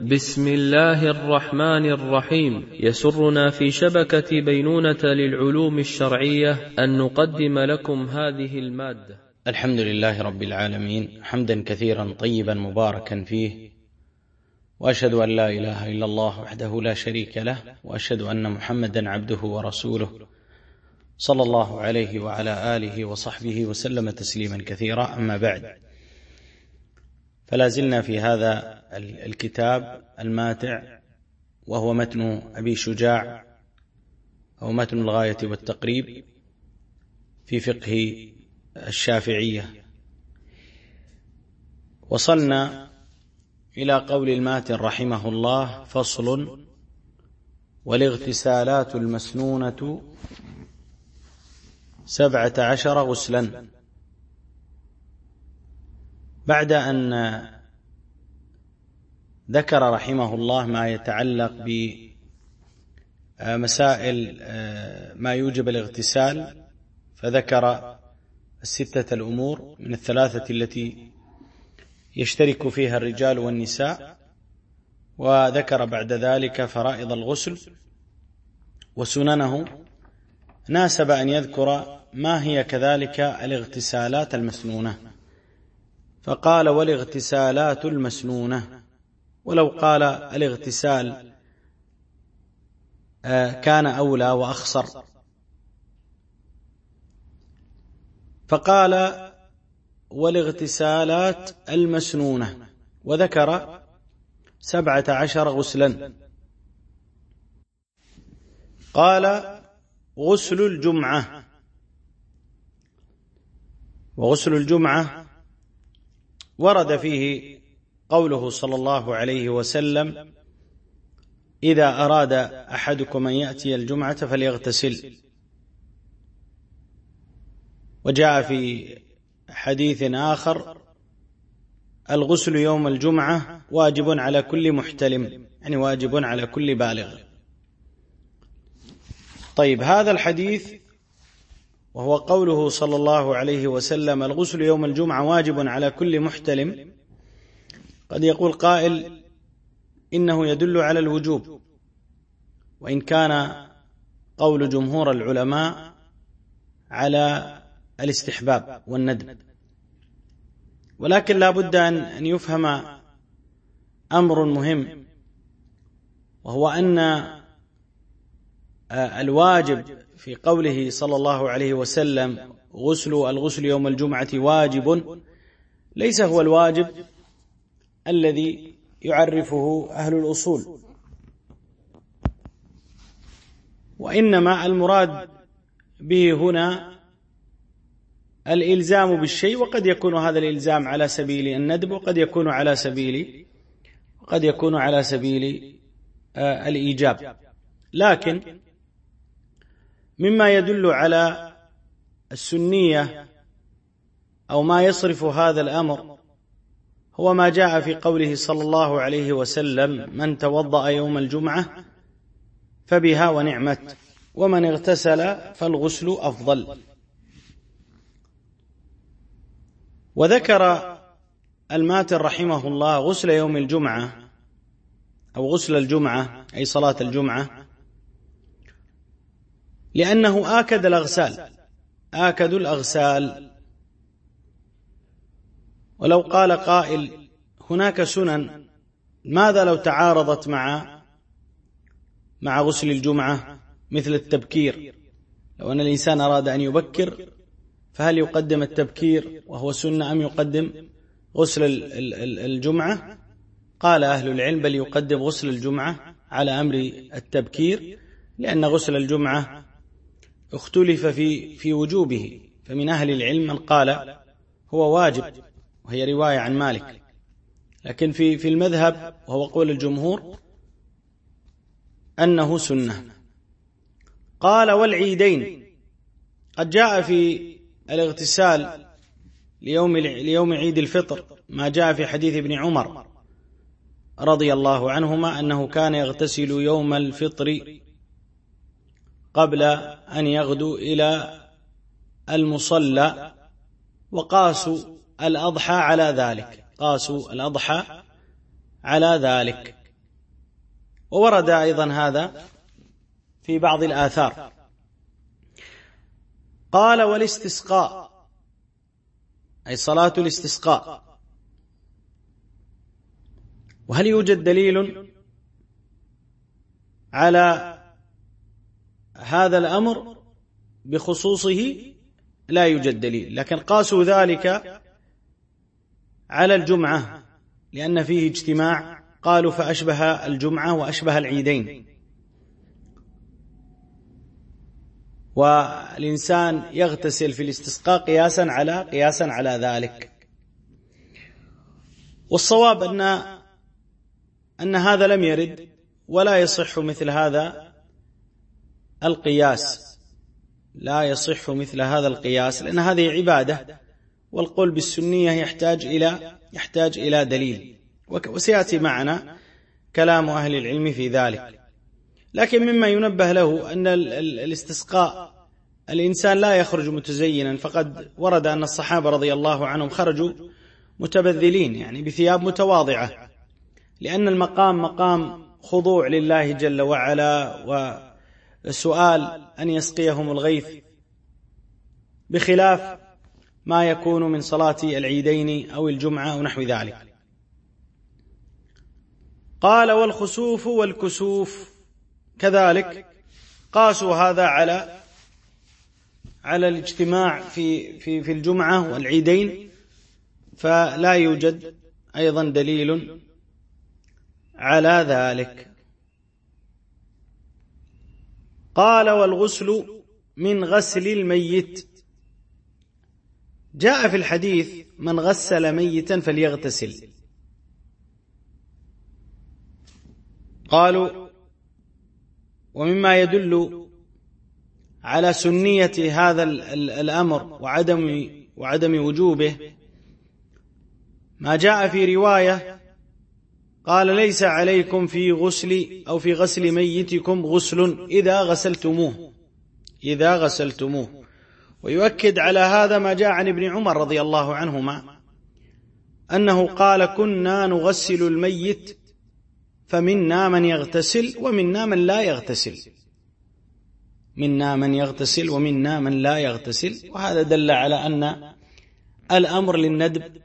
بسم الله الرحمن الرحيم. يسرنا في شبكة بينونة للعلوم الشرعية أن نقدم لكم هذه المادة. الحمد لله رب العالمين، حمدا كثيرا طيبا مباركا فيه، وأشهد أن لا إله إلا الله وحده لا شريك له، وأشهد أن محمدا عبده ورسوله صلى الله عليه وعلى آله وصحبه وسلم تسليما كثيرا. أما بعد، فلا زلنا في هذا الكتاب الماتع، وهو متن أبي شجاع أو متن الغاية والتقريب في فقه الشافعية. وصلنا إلى قول الماتن رحمه الله: فصل: والاغتسالات المسنونة 17 غسلا. بعد أن ذكر رحمه الله ما يتعلق بمسائل ما يوجب الاغتسال، فذكر الستة الأمور من الثلاثة التي يشترك فيها الرجال والنساء، وذكر بعد ذلك فرائض الغسل وسننه. ناسب أن يذكر ما هي كذلك الاغتسالات المسنونة، فقال: والاغتسالات المسنونة. ولو قال الاغتسال كان أولى وأخصر، فقال: والاغتسالات المسنونة، وذكر 17 غسلا. قال: غسل الجمعة. وغسل الجمعة ورد فيه قوله صلى الله عليه وسلم: إذا أراد أحدكم أن يأتي الجمعة فليغتسل. وجاء في حديث آخر: الغسل يوم الجمعة واجب على كل محتلم، يعني واجب على كل بالغ. طيب، هذا الحديث وهو قوله صلى الله عليه وسلم: الغسل يوم الجمعة واجب على كل محتلم، قد يقول قائل: إنه يدل على الوجوب، وإن كان قول جمهور العلماء على الاستحباب والندب. ولكن لا بد أن يفهم أمر مهم، وهو أن الواجب في قوله صلى الله عليه وسلم: الغسل يوم الجمعة واجب، ليس هو الواجب الذي يعرفه أهل الأصول، وإنما المراد به هنا الإلزام بالشيء، وقد يكون هذا الإلزام على سبيل الندب، وقد يكون على سبيل الإيجاب. لكن مما يدل على السنية أو ما يصرف هذا الأمر هو ما جاء في قوله صلى الله عليه وسلم: من توضأ يوم الجمعة فبها ونعمت، ومن اغتسل فالغسل أفضل. وذكر الماتن رحمه الله غسل يوم الجمعة أو غسل الجمعة، أي صلاة الجمعة، لأنه آكد الأغسال. ولو قال قائل: هناك سنن، ماذا لو تعارضت مع غسل الجمعة، مثل التبكير؟ لو أن الإنسان أراد أن يبكر، فهل يقدم التبكير وهو سنة أم يقدم غسل الجمعة؟ قال أهل العلم: بل يقدم غسل الجمعة على أمر التبكير، لأن غسل الجمعة اختلف في وجوبه، فمن أهل العلم من قال هو واجب، وهي رواية عن مالك، لكن في المذهب وهو قول الجمهور أنه سنة. قال: والعيدين. قد جاء في الاغتسال ليوم عيد الفطر ما جاء في حديث ابن عمر رضي الله عنهما أنه كان يغتسل يوم الفطر قبل أن يغدو إلى المصلى، وقاسوا الأضحى على ذلك. وورد أيضا هذا في بعض الآثار. قال: والاستسقاء، أي صلاة الاستسقاء. وهل يوجد دليل على هذا الأمر بخصوصه؟ لا يوجد دليل، لكن قاسوا ذلك على الجمعة لأن فيه اجتماع، قالوا فأشبه الجمعة وأشبه العيدين، والإنسان يغتسل في الاستسقاء قياسا على ذلك. والصواب أن هذا لم يرد ولا يصح مثل هذا القياس، لا يصح مثل هذا القياس، لأن هذه عبادة، والقول بالسنية يحتاج إلى دليل، وسيأتي معنا كلام أهل العلم في ذلك. لكن مما ينبه له أن الاستسقاء الإنسان لا يخرج متزينا، فقد ورد أن الصحابة رضي الله عنهم خرجوا متبذلين، يعني بثياب متواضعة، لأن المقام مقام خضوع لله جل وعلا وسؤال أن يسقيهم الغيث، بخلاف ما يكون من صلاة العيدين أو الجمعة أو نحو ذلك. قال: والخسوف والكسوف كذلك قاسوا هذا على الاجتماع في الجمعة والعيدين، فلا يوجد أيضا دليل على ذلك. قال: والغسل من غسل الميت. جاء في الحديث: من غسل ميتا فليغتسل. قالوا: ومما يدل على سنية هذا الأمر وعدم وجوبه ما جاء في رواية قال: ليس عليكم في غسل ميتكم غسل إذا غسلتموه. ويؤكد على هذا ما جاء عن ابن عمر رضي الله عنهما أنه قال: كنا نغسل الميت فمنا من يغتسل ومنا من لا يغتسل، ومنا من لا يغتسل. وهذا دل على أن الأمر للندب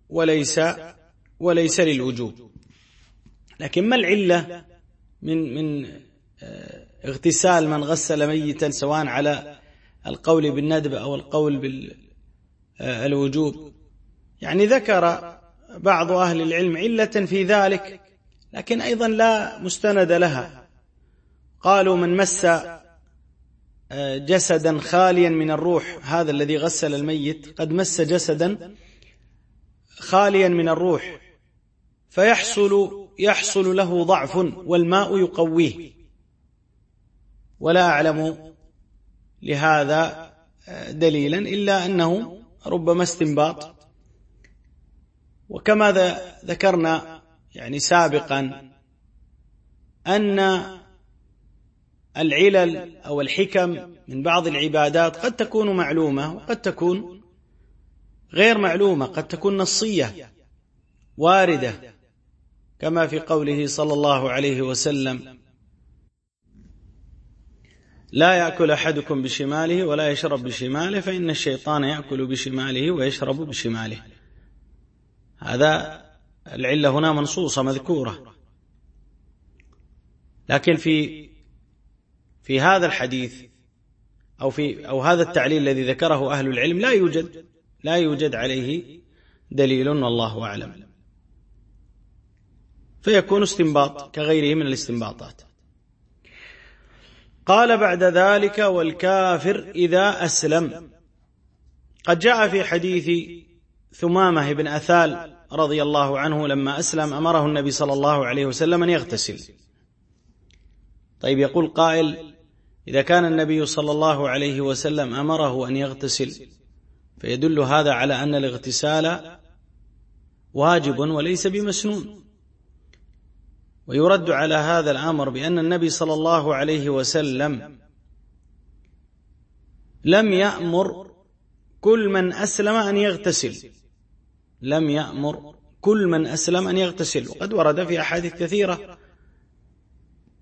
وليس للوجوب. لكن ما العلة من اغتسال من غسل ميتا، سواء على القول بالندب أو القول بالوجوب؟ يعني ذكر بعض أهل العلم علة في ذلك، لكن أيضا لا مستند لها. قالوا: من مس جسدا خاليا من الروح، هذا الذي غسل الميت قد مس جسدا خاليا من الروح، فيحصل له ضعف والماء يقويه، ولا أعلم لهذا دليلا إلا أنه ربما استنباط. وكما ذكرنا يعني سابقا أن العلل أو الحكم من بعض العبادات قد تكون معلومة وقد تكون غير معلومة، قد تكون نصية واردة، كما في قوله صلى الله عليه وسلم: لا يأكل أحدكم بشماله ولا يشرب بشماله فإن الشيطان يأكل بشماله ويشرب بشماله. هذا العلة هنا منصوصة مذكورة، لكن في هذا الحديث أو هذا التعليل الذي ذكره أهل العلم لا يوجد عليه دليل، والله أعلم، فيكون استنباط كغيره من الاستنباطات. قال بعد ذلك: والكافر إذا أسلم. قد جاء في حديث ثمامة بن أثال رضي الله عنه لما أسلم أمره النبي صلى الله عليه وسلم أن يغتسل. طيب، يقول قائل: إذا كان النبي صلى الله عليه وسلم أمره أن يغتسل فيدل هذا على أن الاغتسال واجب وليس بمسنون. ويرد على هذا الأمر بأن النبي صلى الله عليه وسلم لم يأمر كل من أسلم أن يغتسل، وقد ورد في أحاديث كثيرة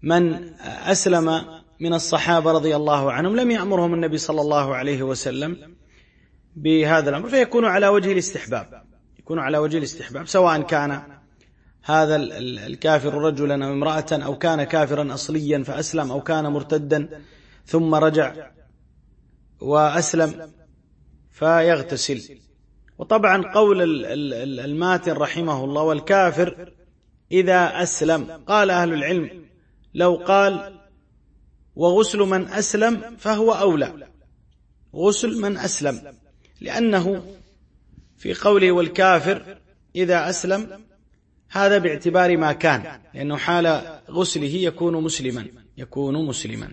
من أسلم من الصحابة رضي الله عنهم لم يأمرهم النبي صلى الله عليه وسلم بهذا الأمر، فيكون على وجه الاستحباب، يكون على وجه الاستحباب، سواء كان هذا الكافر رجلا أو امرأة، أو كان كافرا أصليا فأسلم، أو كان مرتدا ثم رجع وأسلم فيغتسل. وطبعا قول الماتن رحمه الله والكافر إذا أسلم، قال أهل العلم لو قال وغسل من أسلم فهو أولى، غسل من أسلم، لأنه في قوله والكافر إذا أسلم هذا باعتبار ما كان، لأنه حال غسله يكون مسلما.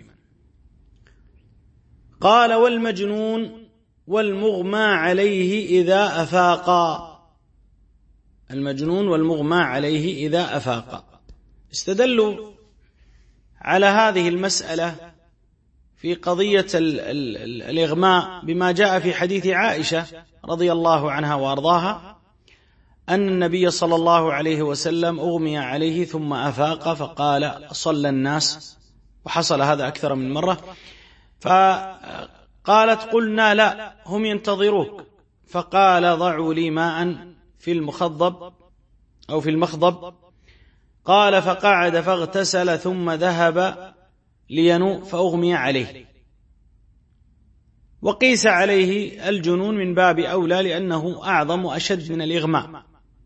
قال والمجنون والمغمى عليه إذا أفاقا، المجنون والمغمى عليه إذا أفاقا. استدلوا على هذه المسألة في قضية الإغماء بما جاء في حديث عائشة رضي الله عنها وأرضاها أن النبي صلى الله عليه وسلم أغمي عليه ثم أفاق فقال صلى الناس، وحصل هذا أكثر من مرة، فقالت قلنا لا هم ينتظروك، فقال ضعوا لي ماء في المخضب أو في المخضب، قال فقعد فاغتسل ثم ذهب لينوء فأغمي عليه. وقيس عليه الجنون من باب أولى لأنه أعظم وأشد من الإغماء.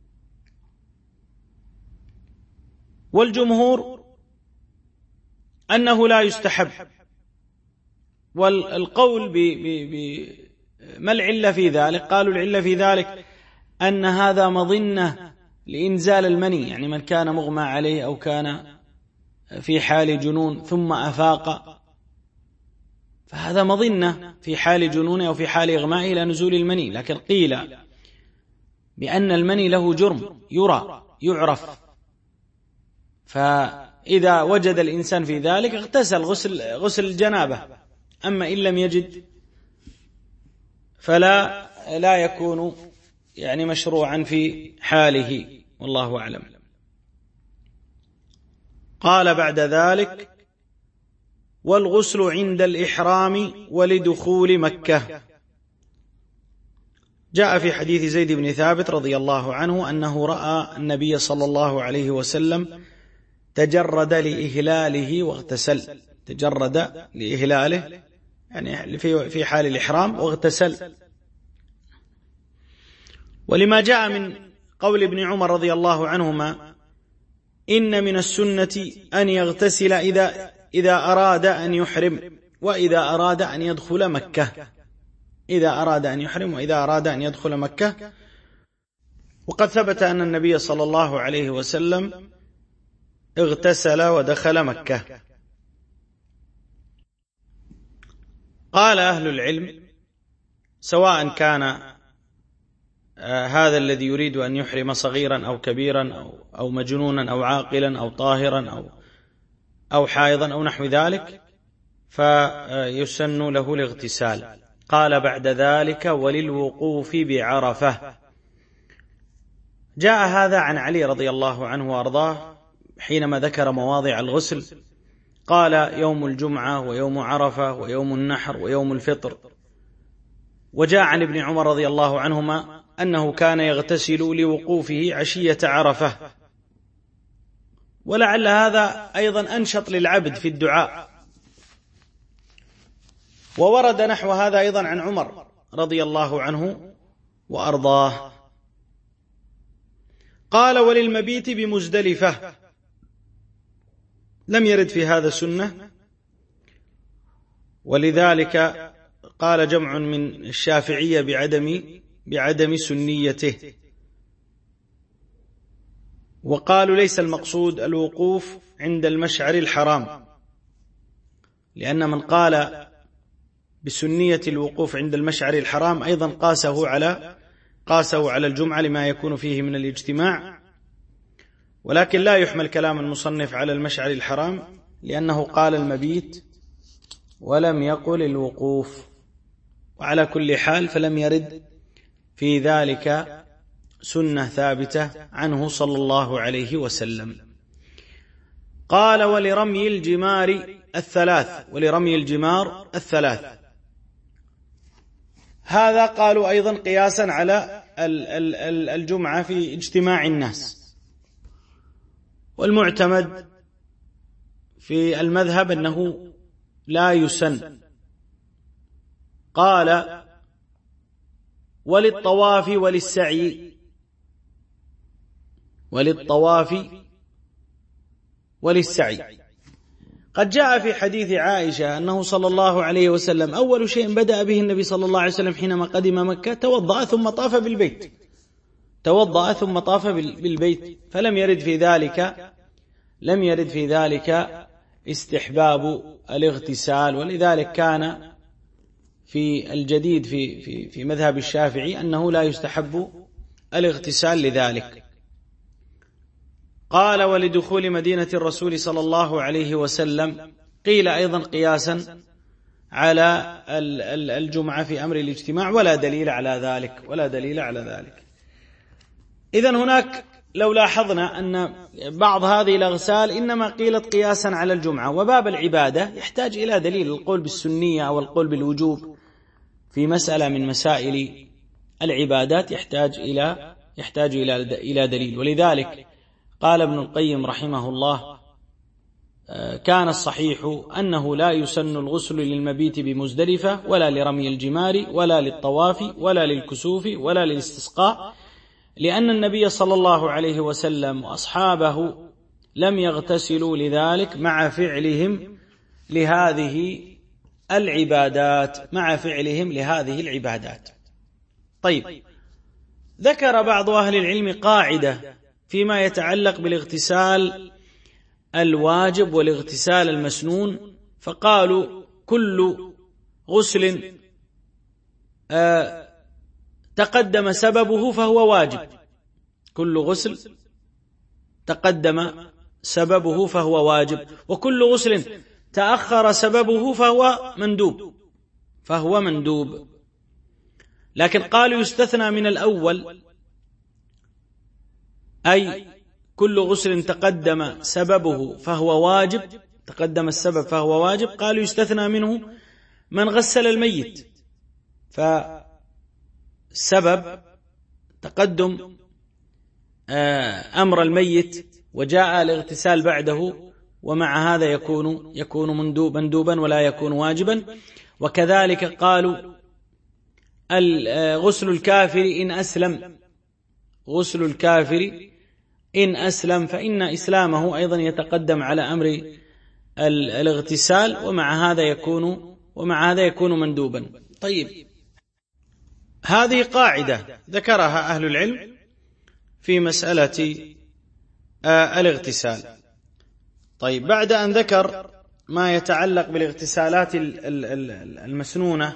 والجمهور أنه لا يستحب، والقول ما العلة في ذلك؟ قالوا العلة في ذلك أن هذا مظنة لإنزال المني، يعني من كان مغمى عليه أو كان في حال جنون ثم أفاق فهذا مظنة في حال جنونه أو في حال إغمائه إلى نزول المني. لكن قيل بأن المني له جرم يرى يعرف، فإذا وجد الإنسان في ذلك اغتسل غسل الجنابة، أما إن لم يجد فلا يكون يعني مشروعا في حاله، والله أعلم. قال بعد ذلك والغسل عند الإحرام ولدخول مكة. جاء في حديث زيد بن ثابت رضي الله عنه أنه رأى النبي صلى الله عليه وسلم تجرد لإهلاله واغتسل، تجرد لإهلاله يعني في حال الإحرام واغتسل. ولما جاء من قول ابن عمر رضي الله عنهما إن من السنة أن يغتسل إذا أراد أن يحرم وإذا أراد أن يدخل مكة، إذا أراد أن يحرم وإذا أراد أن يدخل مكة. وقد ثبت أن النبي صلى الله عليه وسلم اغتسل ودخل مكة. قال أهل العلم سواء كان هذا الذي يريد أن يحرم صغيرا أو كبيرا أو مجنونا أو عاقلا أو طاهرا أو حائضا أو نحو ذلك فيسن له الاغتسال. قال بعد ذلك وللوقوف بعرفة. جاء هذا عن علي رضي الله عنه وأرضاه حينما ذكر مواضع الغسل، قال يوم الجمعة ويوم عرفة ويوم النحر ويوم الفطر. وجاء عن ابن عمر رضي الله عنهما أنه كان يغتسل لوقوفه عشية عرفة، ولعل هذا أيضا أنشط للعبد في الدعاء. وورد نحو هذا أيضا عن عمر رضي الله عنه وأرضاه. قال وللمبيت بمزدلفة، لم يرد في هذا سنة، ولذلك قال جمع من الشافعية بعدم سنيته، وقالوا ليس المقصود الوقوف عند المشعر الحرام، لأن من قال بسنية الوقوف عند المشعر الحرام أيضا قاسه على الجمعة لما يكون فيه من الاجتماع، ولكن لا يحمل كلام المصنف على المشعر الحرام لأنه قال المبيت ولم يقل الوقوف. وعلى كل حال فلم يرد في ذلك سنة ثابتة عنه صلى الله عليه وسلم. قال ولرمي الجمار الثلاث. هذا قالوا أيضا قياسا على الجمعة في اجتماع الناس، والمعتمد في المذهب أنه لا يسن. قال وللطواف وللسعي. قد جاء في حديث عائشة أنه صلى الله عليه وسلم أول شيء بدأ به النبي صلى الله عليه وسلم حينما قدم مكة توضأ ثم طاف بالبيت، فلم يرد في ذلك استحباب الاغتسال. ولذلك كان في الجديد في مذهب الشافعي أنه لا يستحب الاغتسال لذلك. قال ولدخول مدينة الرسول صلى الله عليه وسلم، قيل أيضا قياسا على الجمعة في أمر الاجتماع، ولا دليل على ذلك. إذن هناك لو لاحظنا أن بعض هذه الأغسال إنما قيلت قياسا على الجمعة، وباب العبادة يحتاج إلى دليل. القول بالسنية أو القول بالوجوب في مسألة من مسائل العبادات يحتاج إلى دليل. ولذلك قال ابن القيم رحمه الله: كان الصحيح أنه لا يسن الغسل للمبيت بمزدلفة ولا لرمي الجمار ولا للطواف ولا للكسوف ولا للاستسقاء، لأن النبي صلى الله عليه وسلم وأصحابه لم يغتسلوا لذلك مع فعلهم لهذه العبادات. طيب، ذكر بعض أهل العلم قاعدة فيما يتعلق بالاغتسال الواجب والاغتسال المسنون، فقالوا: كل غسل تقدم سببه فهو واجب، وكل غسل تأخر سببه فهو مندوب. لكن قالوا يستثنى من الأول، أي كل غسل تقدم سببه فهو واجب، تقدم السبب فهو واجب. قالوا يستثنى منه من غسل الميت، فالسبب تقدم أمر الميت وجاء الاغتسال بعده، ومع هذا يكون مندوبا ولا يكون واجبا. وكذلك قالوا غسل الكافر إن أسلم فإن إسلامه أيضا يتقدم على أمر الاغتسال، ومع هذا يكون مندوبا. طيب، هذه قاعدة ذكرها أهل العلم في مسألة الاغتسال. طيب، بعد أن ذكر ما يتعلق بالاغتسالات المسنونة،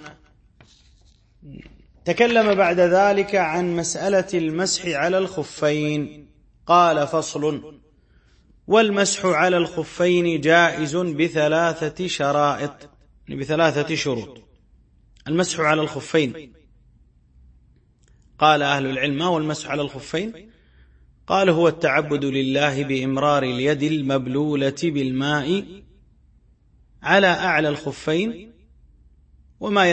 تكلم بعد ذلك عن مسألة المسح على الخفين. قال: فصل: والمسح على الخفين جائز بثلاثة شروط. المسح على الخفين، قال أهل العلم: ما هو المسح على الخفين؟ قال: هو التعبد لله بإمرار اليد المبلولة بالماء على أعلى الخفين وما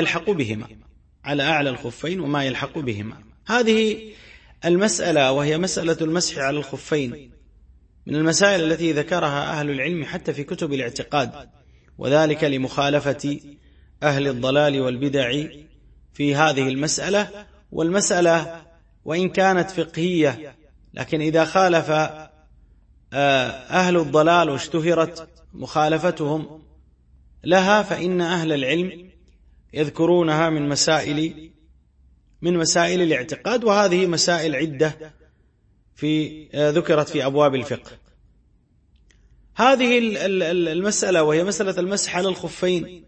يلحق بهما. هذه المسألة، وهي مسألة المسح على الخفين، من المسائل التي ذكرها أهل العلم حتى في كتب الاعتقاد، وذلك لمخالفة أهل الضلال والبدع في هذه المسألة. والمسألة وإن كانت فقهية، لكن إذا خالف أهل الضلال واشتهرت مخالفتهم لها، فإن أهل العلم يذكرونها من مسائل الاعتقاد، وهذه مسائل عدة ذكرت في أبواب الفقه. هذه المسألة، وهي مسألة المسح على الخفين،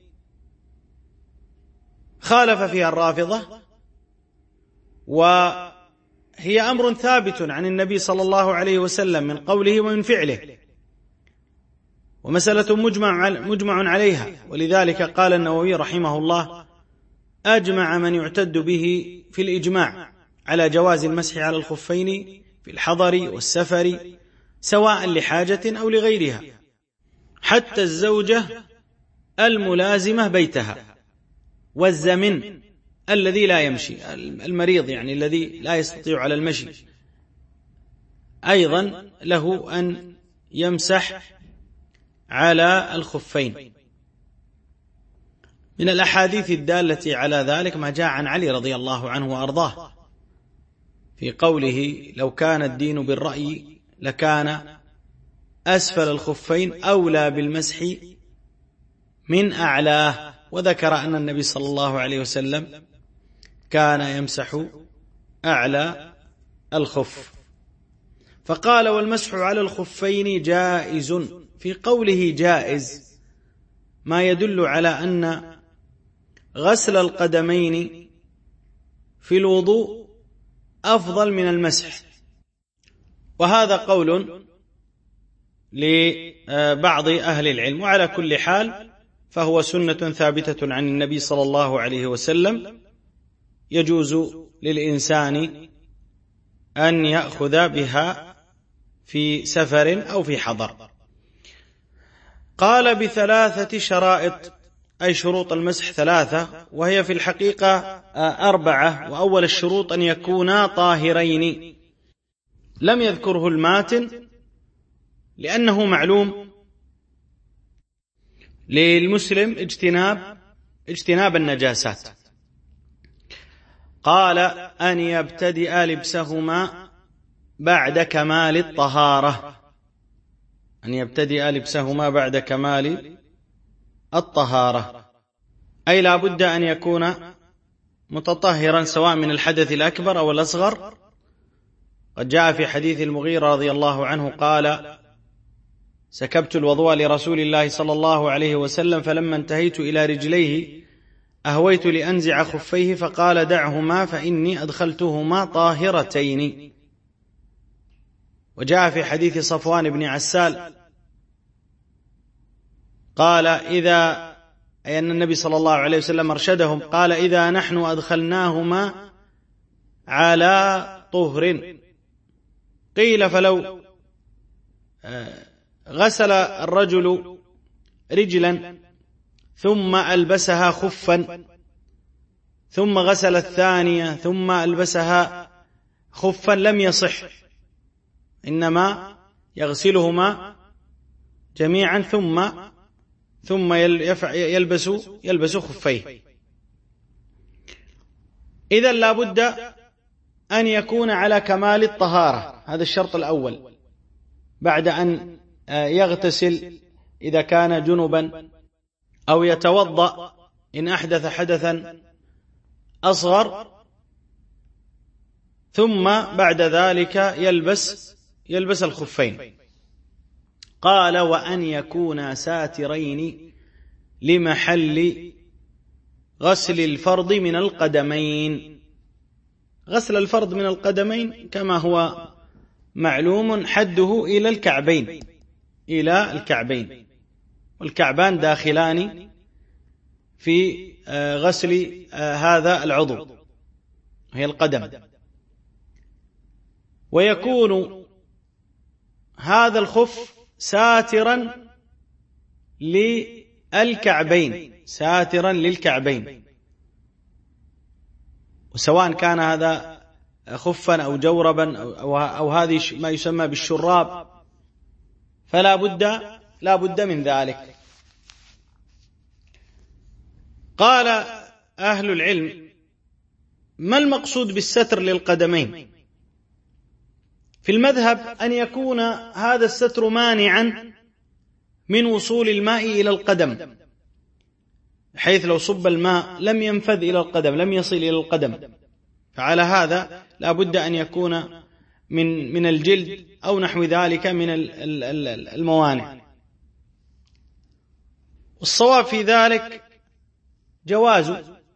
خالف فيها الرافضة، وهي أمر ثابت عن النبي صلى الله عليه وسلم من قوله ومن فعله، ومسألة مجمع عليها. ولذلك قال النووي رحمه الله: أجمع من يعتد به في الإجماع على جواز المسح على الخفين في الحضر والسفر، سواء لحاجة أو لغيرها. حتى الزوجة الملازمة بيتها، والزمن الذي لا يمشي، المريض يعني الذي لا يستطيع على المشي، أيضا له أن يمسح على الخفين. من الأحاديث الدالة على ذلك ما جاء عن علي رضي الله عنه وأرضاه في قوله: لو كان الدين بالرأي لكان أسفل الخفين أولى بالمسح من أعلاه. وذكر أن النبي صلى الله عليه وسلم كان يمسح أعلى الخف، فقال: والمسح على الخفين جائز. في قوله جائز ما يدل على أن غسل القدمين في الوضوء أفضل من المسح، وهذا قول لبعض أهل العلم. وعلى كل حال فهو سنة ثابتة عن النبي صلى الله عليه وسلم يجوز للإنسان أن يأخذ بها في سفر أو في حضر. قال: بثلاثة شرائط، أي شروط المسح ثلاثة، وهي في الحقيقة 4. وأول الشروط أن يكونا طاهرين. لم يذكره الماتن لأنه معلوم للمسلم اجتناب النجاسات. قال: أن يبتدئ لبسهما بعد كمال الطهارة. أن يبتدئ لبسهما بعد كمال الطهارة، أي لا بد أن يكون متطهرا سواء من الحدث الأكبر أو الأصغر. قد جاء في حديث المغيرة رضي الله عنه قال: سكبت الوضوء لرسول الله صلى الله عليه وسلم، فلما انتهيت إلى رجليه أهويت لأنزع خفيه فقال: دعهما فإني أدخلتهما طاهرتين. وجاء في حديث صفوان بن عسال قال: أي أن النبي صلى الله عليه وسلم أرشدهم، قال: إذا نحن أدخلناهما على طهر. قيل: فلو غسل الرجل رجلا ثم ألبسها خفا ثم غسل الثانية ثم ألبسها خفا لم يصح، إنما يغسلهما جميعا ثم يلبس خفيه. إذن لا بد أن يكون على كمال الطهارة، هذا الشرط الأول، بعد أن يغتسل إذا كان جنبا، أو يتوضأ إن أحدث حدثا أصغر، ثم بعد ذلك يلبس الخفين. قال: وأن يكونا ساترين لمحل غسل الفرض من القدمين. غسل الفرض من القدمين كما هو معلوم حده إلى الكعبين، والكعبان داخلان في غسل هذا العضو هي القدم. ويكون هذا الخف ساترا للكعبين، وسواء كان هذا خفا أو جوربا أو هذه ما يسمى بالشراب، فلا بد من ذلك. قال أهل العلم: ما المقصود بالستر للقدمين؟ في المذهب أن يكون هذا الستر مانعا من وصول الماء إلى القدم، حيث لو صب الماء لم ينفذ إلى القدم، لم يصل إلى القدم، فعلى هذا لا بد أن يكون من الجلد أو نحو ذلك من الموانع. والصواب في ذلك جواز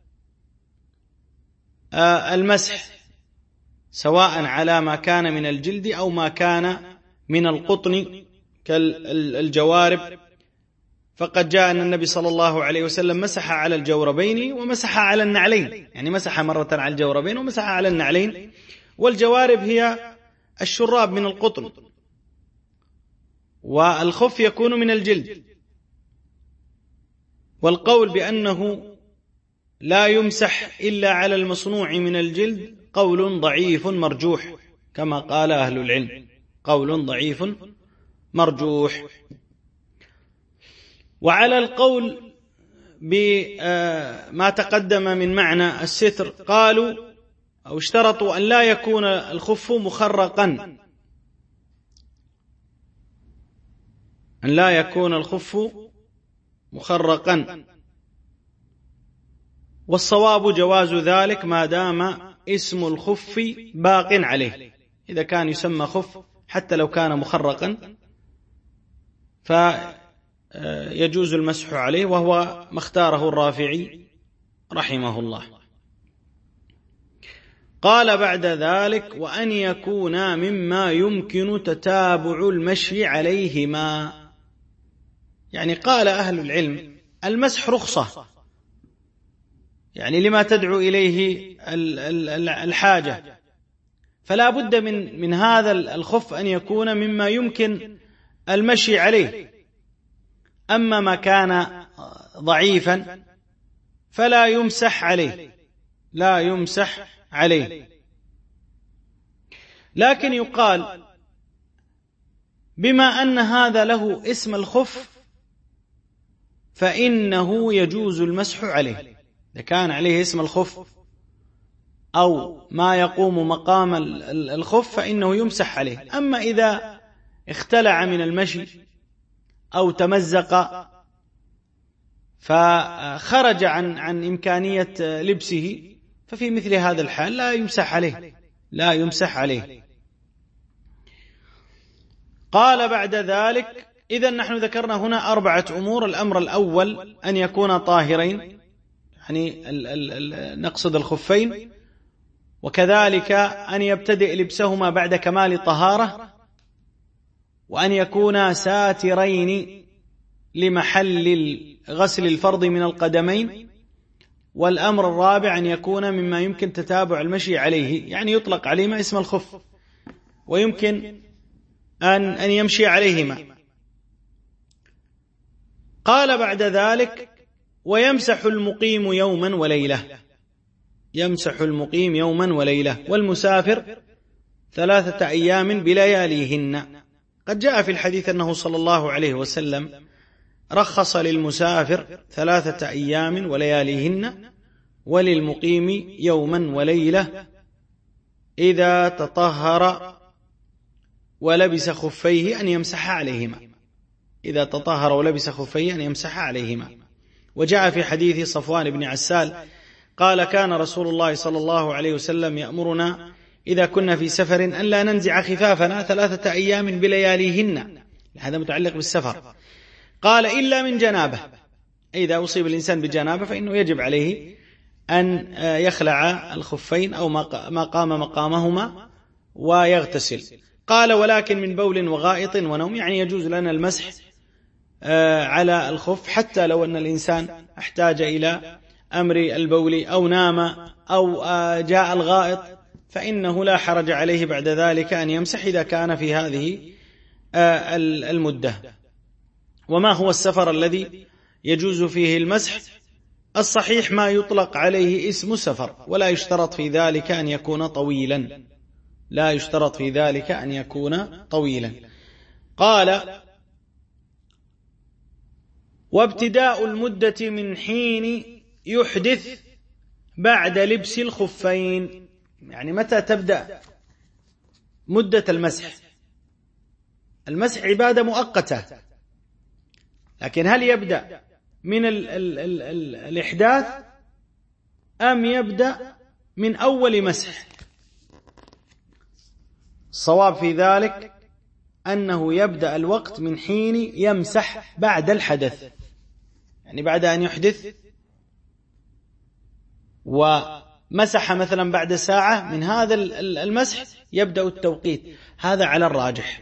المسح سواء على ما كان من الجلد أو ما كان من القطن كالجوارب، فقد جاء أن النبي صلى الله عليه وسلم مسح على الجوربين ومسح على النعلين، يعني مسح مرة على الجوربين ومسح على النعلين. والجوارب هي الشراب من القطن، والخف يكون من الجلد، والقول بأنه لا يمسح إلا على المصنوع من الجلد قول ضعيف مرجوح، كما قال أهل العلم، قول ضعيف مرجوح. وعلى القول بما تقدم من معنى الستر قالوا أو اشترطوا أن لا يكون الخف مخرقا، أن لا يكون الخف مخرقا، والصواب جواز ذلك ما دام اسم الخف باق عليه. إذا كان يسمى خف حتى لو كان مخرقا فيجوز المسح عليه، وهو ما اختاره الرافعي رحمه الله. قال بعد ذلك: وأن يكون مما يمكن تتابع المشي عليهما. يعني قال أهل العلم المسح رخصة، يعني لما تدعو إليه الحاجة، فلا بد من هذا الخف أن يكون مما يمكن المشي عليه. أما ما كان ضعيفا فلا يمسح عليه، لا يمسح عليه. لكن يقال بما أن هذا له اسم الخف فإنه يجوز المسح عليه، إذا كان عليه اسم الخف أو ما يقوم مقام الخف فإنه يمسح عليه. أما إذا اختلع من المشي أو تمزق فخرج عن إمكانية لبسه، ففي مثل هذا الحال لا يمسح عليه، لا يمسح عليه. قال بعد ذلك: إذن نحن ذكرنا هنا 4 أمور. الأمر الأول أن يكون طاهرين، يعني نقصد الخفين، وكذلك أن يبتدئ لبسهما بعد كمال طهارة، وأن يكونا ساترين لمحل غسل الفرض من القدمين. والأمر الرابع أن يكون مما يمكن تتابع المشي عليه، يعني يطلق عليهما اسم الخف ويمكن أن يمشي عليهما. قال بعد ذلك: ويمسح المقيم يوما وليلة، يمسح المقيم يوما وليلة، والمسافر 3 أيام بلياليهن. قد جاء في الحديث أنه صلى الله عليه وسلم رخص للمسافر 3 أيام ولياليهن، وللمقيم يوما وليلة إذا تطهر ولبس خفيه أن يمسح عليهما، إذا تطهر ولبس خفيه أن يمسح عليهما. وجاء في حديث صفوان بن عسال قال: كان رسول الله صلى الله عليه وسلم يأمرنا إذا كنا في سفر أن لا ننزع خفافنا 3 أيام بلياليهن، هذا متعلق بالسفر. قال: إلا من جنابه، إذا أصيب الإنسان بجنابه فإنه يجب عليه أن يخلع الخفين أو ما قام مقامهما ويغتسل. قال: ولكن من بول وغائط ونوم، يعني يجوز لنا المسح على الخف حتى لو أن الإنسان احتاج إلى أمر البول أو نام أو جاء الغائط، فإنه لا حرج عليه بعد ذلك أن يمسح إذا كان في هذه المدة. وما هو السفر الذي يجوز فيه المسح؟ الصحيح ما يطلق عليه اسم سفر، ولا يشترط في ذلك أن يكون طويلا، لا يشترط في ذلك أن يكون طويلا. قال: وابتداء المدة من حين يحدث بعد لبس الخفين، يعني متى تبدأ مدة المسح؟ المسح عبادة مؤقتة، لكن هل يبدأ من الإحداث أم يبدأ من أول مسح؟ الصواب في ذلك أنه يبدأ الوقت من حين يمسح بعد الحدث، يعني بعد أن يحدث ومسح مثلا بعد ساعة من هذا المسح يبدأ التوقيت. هذا على الراجح،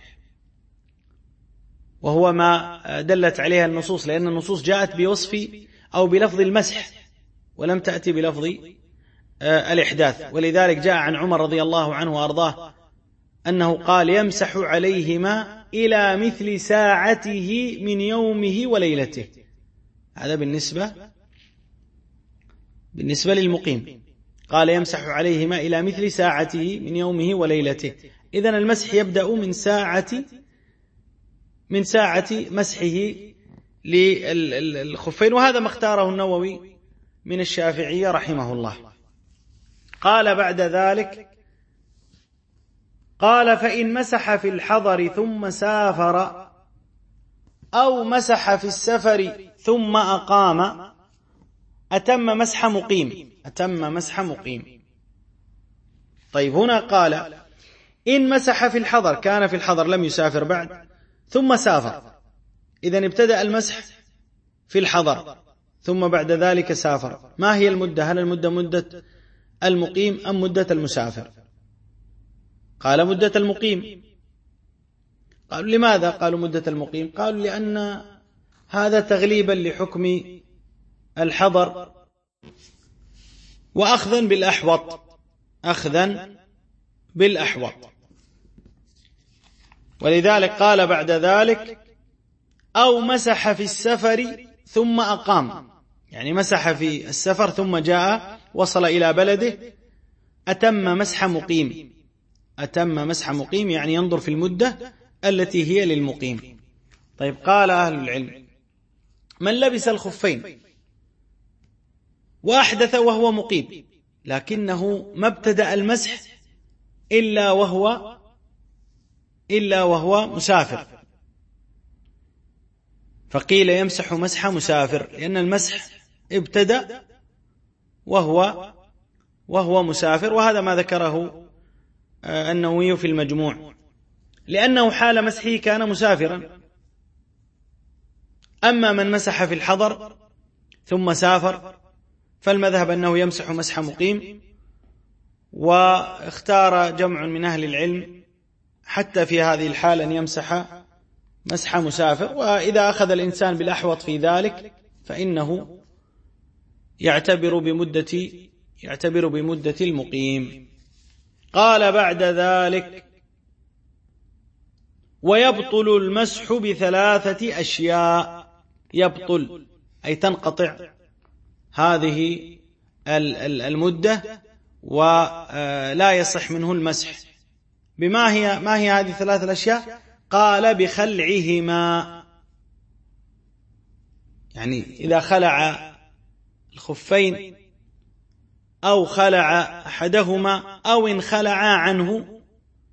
وهو ما دلت عليها النصوص، لأن النصوص جاءت بوصف أو بلفظ المسح ولم تأتي بلفظ الإحداث. ولذلك جاء عن عمر رضي الله عنه وأرضاه أنه قال: يمسح عليهما إلى مثل ساعته من يومه وليلته، هذا بالنسبة للمقيم. قال يمسح عليهما إلى مثل ساعته من يومه وليلته. إذن المسح يبدأ من ساعة مسحه للخفين، وهذا ما اختاره النووي من الشافعية رحمه الله. قال بعد ذلك: قال فإن مسح في الحضر ثم سافر أو مسح في السفر ثم أقام أتم مسح مقيم. طيب هنا قال إن مسح في الحضر، كان في الحضر لم يسافر بعد ثم سافر، إذن ابتدأ المسح في الحضر ثم بعد ذلك سافر. ما هي المدة؟ هل المدة مدة المقيم أم مدة المسافر؟ قال مدة المقيم. قالوا لماذا قالوا مدة المقيم؟ قالوا لأن هذا تغليبا لحكم الحضر وأخذا بالأحوط. ولذلك قال بعد ذلك: أو مسح في السفر ثم أقام، يعني مسح في السفر ثم جاء وصل إلى بلده، أتم مسح مقيم، يعني ينظر في المدة التي هي للمقيم. طيب قال أهل العلم: من لبس الخفين وأحدث وهو مقيم لكنه ما ابتدأ المسح إلا وهو مسافر، فقيل يمسح مسح مسافر، لأن المسح ابتدأ وهو مسافر. وهذا ما ذكره النووي في المجموع، لأنه حال مسحه كان مسافرا. أما من مسح في الحضر ثم سافر فالمذهب أنه يمسح مسح مقيم. واختار جمع من أهل العلم حتى في هذه الحالة أن يمسح مسح مسافر، وإذا أخذ الإنسان بالأحوط في ذلك فإنه يعتبر بمدة المقيم. قال بعد ذلك: ويبطل المسح بثلاثة أشياء. يبطل أي تنقطع هذه المدة ولا يصح منه المسح. ما هي هذه الثلاثة الأشياء؟ قال: بخلعهما، يعني إذا خلع الخفين أو خلع أحدهما أو انخلعا عنه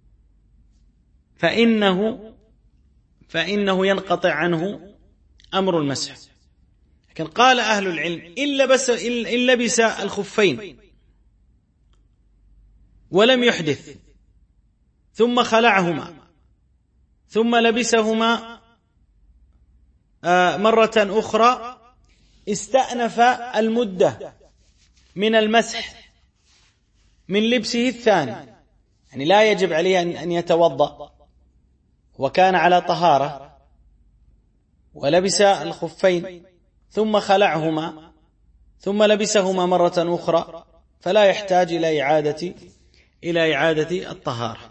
فإنه ينقطع عنه أمر المسح. لكن قال أهل العلم: إن لبس الخفين ولم يحدث ثم خلعهما ثم لبسهما مرة أخرى، استأنف المدة من المسح من لبسه الثاني، يعني لا يجب عليه أن يتوضأ وكان على طهارة ولبس الخفين ثم خلعهما ثم لبسهما مرة أخرى، فلا يحتاج إلى إعادة الطهارة.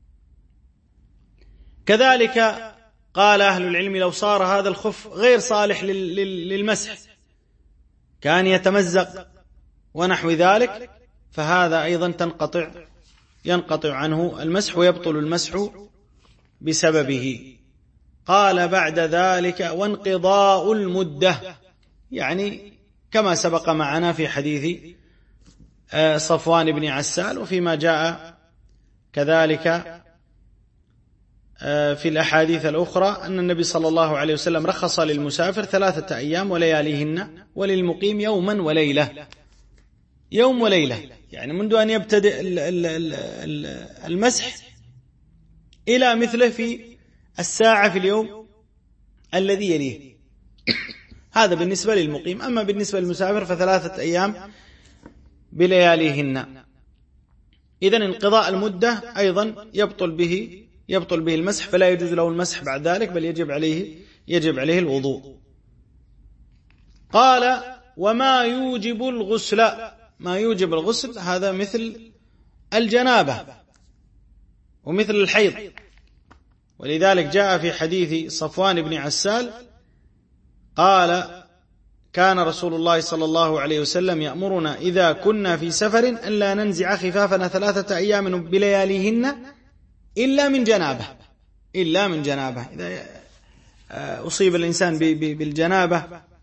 كذلك قال أهل العلم: لو صار هذا الخف غير صالح للمسح، كان يتمزق ونحو ذلك، فهذا أيضا ينقطع عنه المسح ويبطل المسح بسببه. قال بعد ذلك: وانقضاء المدة، يعني كما سبق معنا في حديث صفوان بن عسال، وفيما جاء كذلك في الأحاديث الأخرى أن النبي صلى الله عليه وسلم رخص للمسافر 3 أيام ولياليهن، وللمقيم يوم وليلة، يعني منذ أن يبتدئ المسح إلى مثله في الساعة في اليوم الذي يليه. هذا بالنسبة للمقيم. أما بالنسبة للمسافر ف3 أيام بلياليهن. إذن انقضاء المدة أيضا يبطل به المسح، فلا يجوز له المسح بعد ذلك، بل يجب عليه الوضوء. قال: وما يوجب الغسل. ما يوجب الغسل هذا مثل الجنابة ومثل الحيض، ولذلك جاء في حديث صفوان بن عسال قال: كان رسول الله صلى الله عليه وسلم يأمرنا إذا كنا في سفر أن لا ننزع خفافنا 3 أيام بلياليهن إلا من جنابة إذا أصيب الإنسان بالجنابة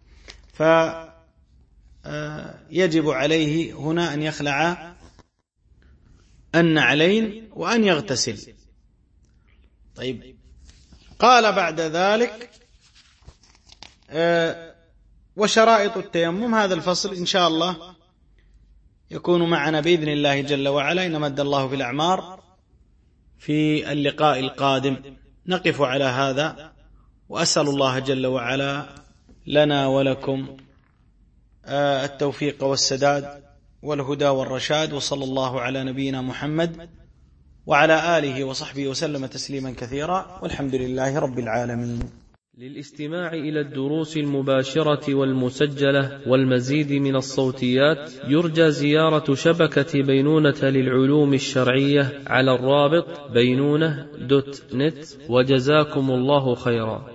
فيجب عليه هنا أن يخلع النعلين وأن يغتسل. طيب، قال بعد ذلك وشرائط التيمم. هذا الفصل إن شاء الله يكون معنا بإذن الله جل وعلا إن مد الله في الأعمار في اللقاء القادم. نقف على هذا، وأسأل الله جل وعلا لنا ولكم التوفيق والسداد والهدى والرشاد، وصلى الله على نبينا محمد وعلى آله وصحبه وسلم تسليما كثيرا، والحمد لله رب العالمين. للاستماع إلى الدروس المباشرة والمسجلة والمزيد من الصوتيات يرجى زيارة شبكة بينونة للعلوم الشرعية على الرابط بينونة.net، وجزاكم الله خيرا.